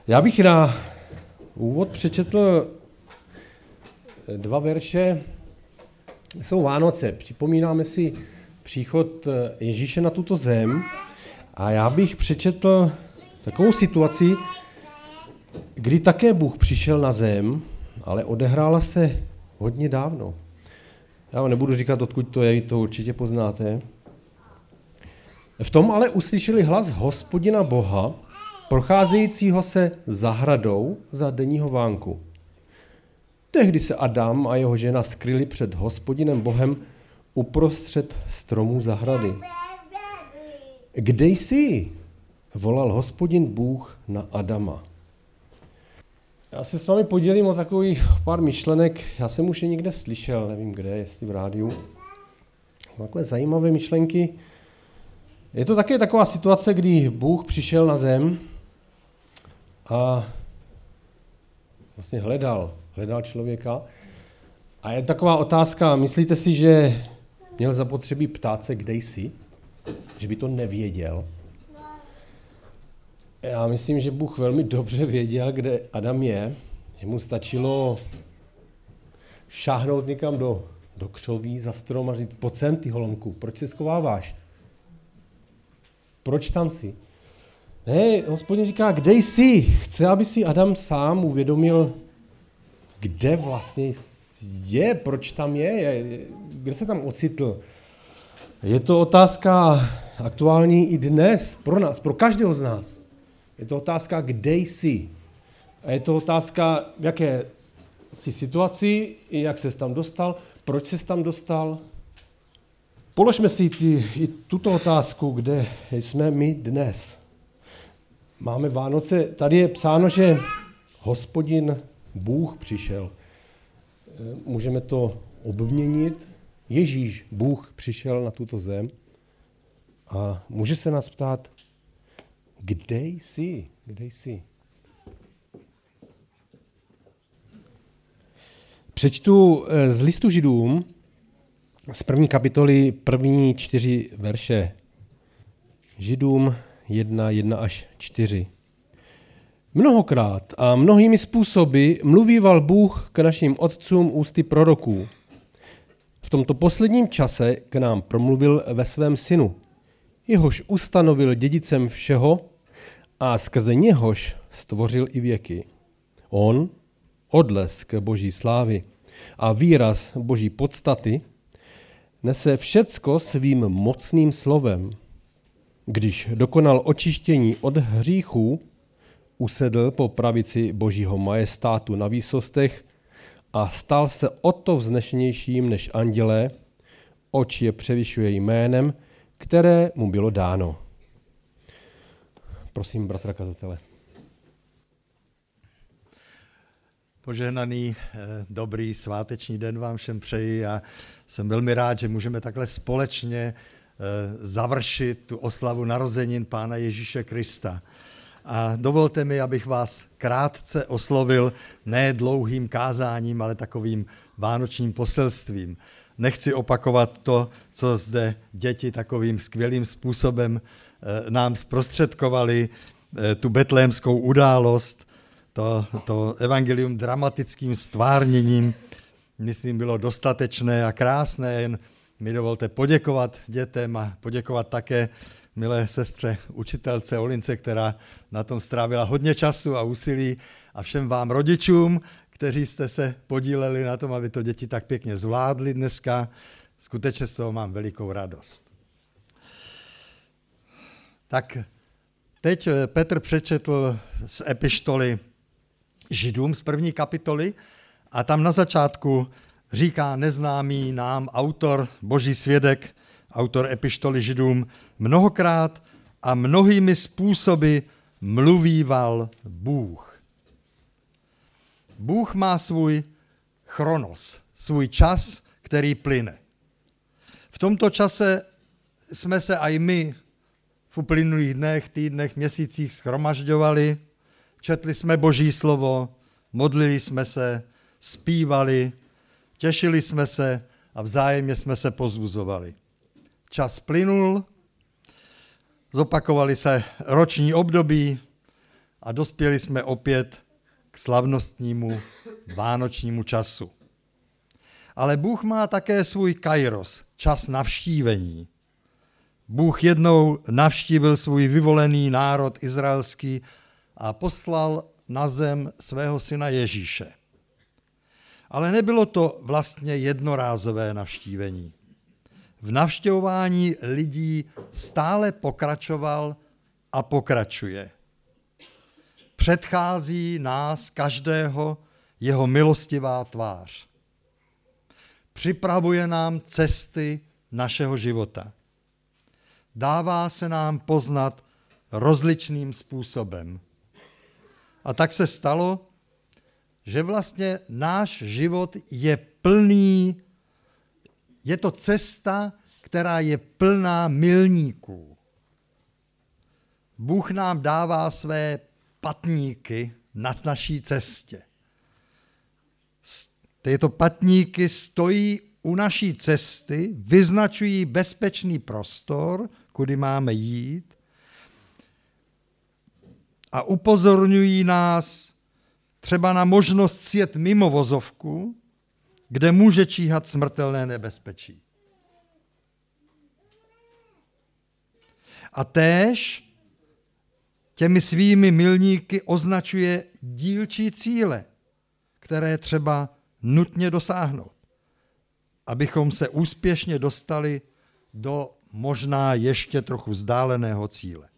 Já bych na úvod přečetl 2 verše. Jsou Vánoce. Připomínáme si příchod Ježíše na tuto zem a já bych přečetl takovou situaci, kdy také Bůh přišel na zem, ale odehrála se hodně dávno. Já vám nebudu říkat, odkud to je, vy to určitě poznáte. V tom ale uslyšeli hlas Hospodina Boha, procházejícího se zahradou za denního vánku. Tehdy se Adam a jeho žena skryli před Hospodinem Bohem uprostřed stromů zahrady. Kde jsi? Volal Hospodin Bůh na Adama. Já se s vámi podělím o takových pár myšlenek. Já jsem už je někde slyšel, nevím kde, jestli v rádiu. Takové zajímavé myšlenky. Je to také taková situace, kdy Bůh přišel na zem a vlastně hledal člověka. A je taková otázka, myslíte si, že měl zapotřebí ptát se, kde jsi? Že by to nevěděl? Já myslím, že Bůh velmi dobře věděl, kde Adam je. Jemu stačilo šáhnout někam do křoví za strom a říct, pojď sem, ty holomku, proč se schováváš? Proč tam jsi? Ne, Hospodin říká, kde jsi? Chce, aby si Adam sám uvědomil, kde vlastně je, proč tam je, kde se tam ocitl. Je to otázka aktuální i dnes pro nás, pro každého z nás. Je to otázka, kde jsi. A je to otázka, v jaké jsi situaci, jak ses tam dostal, proč ses tam dostal. Položme si i tuto otázku, kde jsme my dnes. Máme Vánoce, tady je psáno, že Hospodin Bůh přišel. Můžeme to obměnit. Ježíš, Bůh, přišel na tuto zem a může se nás ptát, kde jsi? Kde jsi? Přečtu z listu Židům z 1. kapitoly 1. 4 verše. Židům 1 až 4. Mnohokrát a mnohými způsoby mluvíval Bůh k našim otcům ústy proroků. V tomto posledním čase k nám promluvil ve svém synu, jehož ustanovil dědicem všeho a skrze něhož stvořil i věky. On, odlesk Boží slávy a výraz Boží podstaty, nese všecko svým mocným slovem. Když dokonal očištění od hříchů, usedl po pravici Božího majestátu na výsostech a stal se o to vznešenějším než andělé, oč je převyšuje jménem, které mu bylo dáno. Prosím, bratra kazatele. Požehnaný, dobrý sváteční den vám všem přeji a jsem velmi rád, že můžeme takhle společně završit tu oslavu narozenin Pána Ježíše Krista. A dovolte mi, abych vás krátce oslovil ne dlouhým kázáním, ale takovým vánočním poselstvím. Nechci opakovat to, co zde děti takovým skvělým způsobem nám zprostředkovali, tu betlémskou událost, to evangelium dramatickým stvárněním, myslím, bylo dostatečné a krásné, jen mi dovolte poděkovat dětem a poděkovat také milé sestře učitelce Olince, která na tom strávila hodně času a úsilí, a všem vám rodičům, kteří jste se podíleli na tom, aby to děti tak pěkně zvládli dneska. Skutečně z toho mám velikou radost. Tak teď Petr přečetl z epištoly Židům z 1. kapitoly a tam na začátku říká neznámý nám autor, boží svědek, autor epištoly Židům, mnohokrát a mnohými způsoby mluvíval Bůh. Bůh má svůj chronos, svůj čas, který plyne. V tomto čase jsme se aj my v uplynulých dnech, týdnech, měsících shromažďovali, četli jsme Boží slovo, modlili jsme se, zpívali, těšili jsme se a vzájemně jsme se povzbuzovali. Čas plynul, zopakovali se roční období a dospěli jsme opět k slavnostnímu vánočnímu času. Ale Bůh má také svůj kairos, čas navštívení. Bůh jednou navštívil svůj vyvolený národ izraelský a poslal na zem svého syna Ježíše. Ale nebylo to vlastně jednorázové navštívení. V navštěvování lidí stále pokračoval a pokračuje. Předchází nás každého jeho milostivá tvář. Připravuje nám cesty našeho života. Dává se nám poznat rozličným způsobem. A tak se stalo, že vlastně náš život je plný, je to cesta, která je plná milníků. Bůh nám dává své patníky na naší cestě. Tyto patníky stojí u naší cesty, vyznačují bezpečný prostor, kudy máme jít a upozorňují nás třeba na možnost sjet mimo vozovku, kde může číhat smrtelné nebezpečí. A též těmi svými milníky označuje dílčí cíle, které třeba nutně dosáhnout, abychom se úspěšně dostali do možná ještě trochu vzdáleného cíle.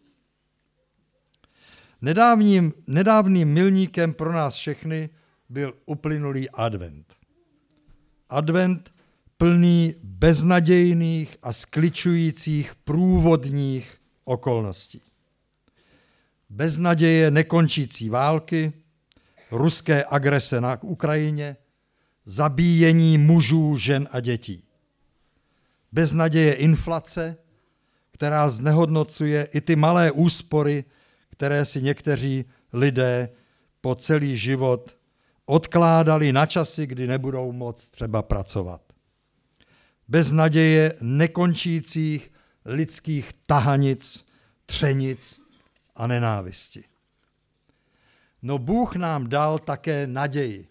Nedávným milníkem pro nás všechny byl uplynulý advent. Advent plný beznadějných a skličujících průvodních okolností. Beznaděje nekončící války, ruské agrese na Ukrajině, zabíjení mužů, žen a dětí. Beznaděje inflace, která znehodnocuje i ty malé úspory, které si někteří lidé po celý život odkládali na časy, kdy nebudou moct třeba pracovat. Beznaděje nekončících lidských tahanic, třenic a nenávisti. No Bůh nám dal také naději.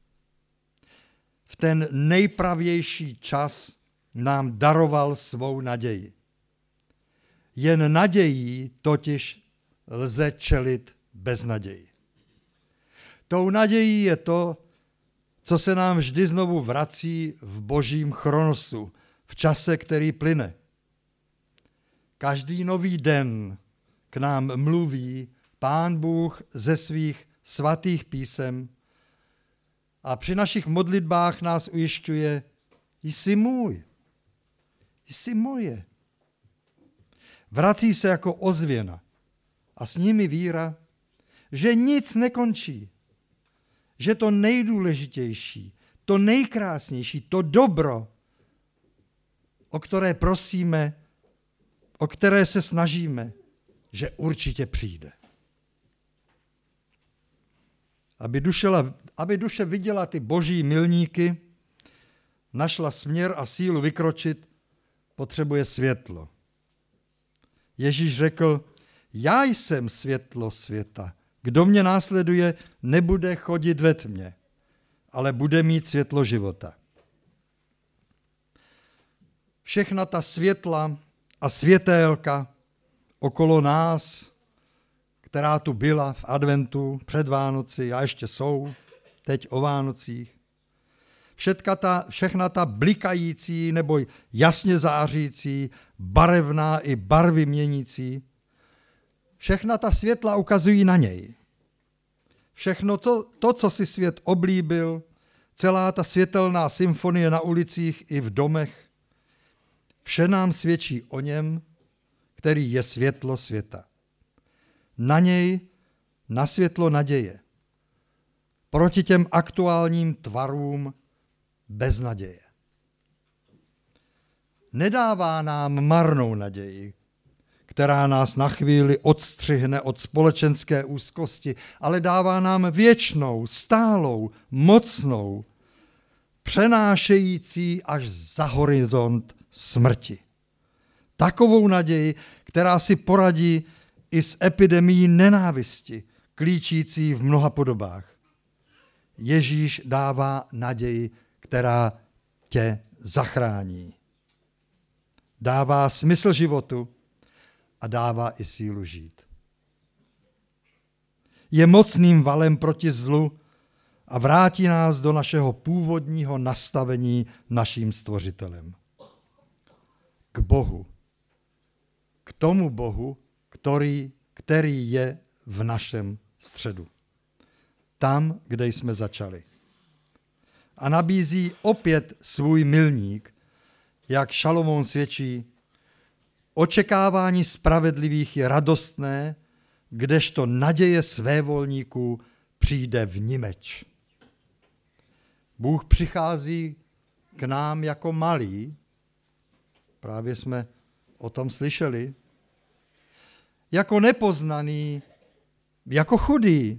V ten nejpravější čas nám daroval svou naději. Jen nadějí totiž lze čelit beznaději. Tou nadějí je to, co se nám vždy znovu vrací v božím chronosu, v čase, který plyne. Každý nový den k nám mluví Pán Bůh ze svých svatých písem a při našich modlitbách nás ujišťuje, jsi můj, jsi moje. Vrací se jako ozvěna a s nimi víra, že nic nekončí, že to nejdůležitější, to nejkrásnější, to dobro, o které prosíme, o které se snažíme, že určitě přijde. Aby duše viděla ty boží milníky, našla směr a sílu vykročit, potřebuje světlo. Ježíš řekl, já jsem světlo světa. Kdo mě následuje, nebude chodit ve tmě, ale bude mít světlo života. Všechna ta světla a světélka okolo nás, která tu byla v adventu, před Vánoci a ještě jsou, teď o Vánocích, všechna ta blikající nebo jasně zářící, barevná i barvy měnící, všechna ta světla ukazují na něj. Všechno to, co si svět oblíbil, celá ta světelná symfonie na ulicích i v domech, vše nám svědčí o něm, který je světlo světa. Na něj, na světlo naděje. Proti těm aktuálním tvarům beznaděje. Nedává nám marnou naději, která nás na chvíli odstřihne od společenské úzkosti, ale dává nám věčnou, stálou, mocnou, přenášející až za horizont smrti. Takovou naději, která si poradí i s epidemií nenávisti, klíčící v mnoha podobách. Ježíš dává naději, která tě zachrání. Dává smysl životu a dává i sílu žít. Je mocným valem proti zlu a vrátí nás do našeho původního nastavení naším Stvořitelem. K Bohu. K tomu Bohu, který je v našem středu. Tam, kde jsme začali. A nabízí opět svůj milník, jak Šalomoun svědčí, očekávání spravedlivých je radostné, kdežto naděje svévolníků přijde vnimeč. Bůh přichází k nám jako malý, právě jsme o tom slyšeli, jako nepoznaný, jako chudý.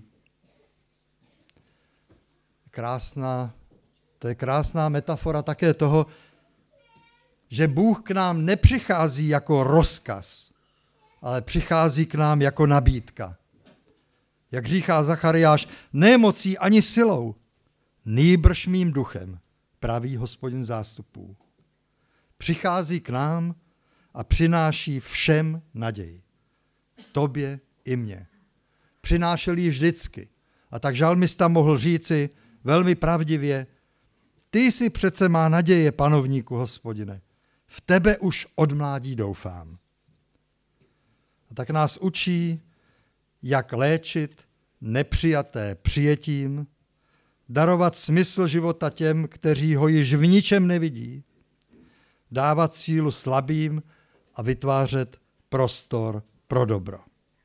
To je krásná metafora také toho, že Bůh k nám nepřichází jako rozkaz, ale přichází k nám jako nabídka. Jak říká Zachariáš, ne mocí ani silou, nýbrž mým duchem, praví Hospodin zástupů. Přichází k nám a přináší všem naději. Tobě i mně. Přinášel ji vždycky. A tak žalmista mohl říci velmi pravdivě, ty jsi přece má naděje, panovníku Hospodine. V tebe už od mládí doufám. A tak nás učí, jak léčit nepřijaté přijetím, darovat smysl života těm, kteří ho již v ničem nevidí, dávat sílu slabým a vytvářet prostor pro dobro.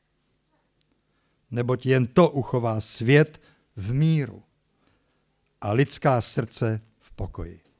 Neboť jen to uchová svět v míru a lidská srdce v pokoji.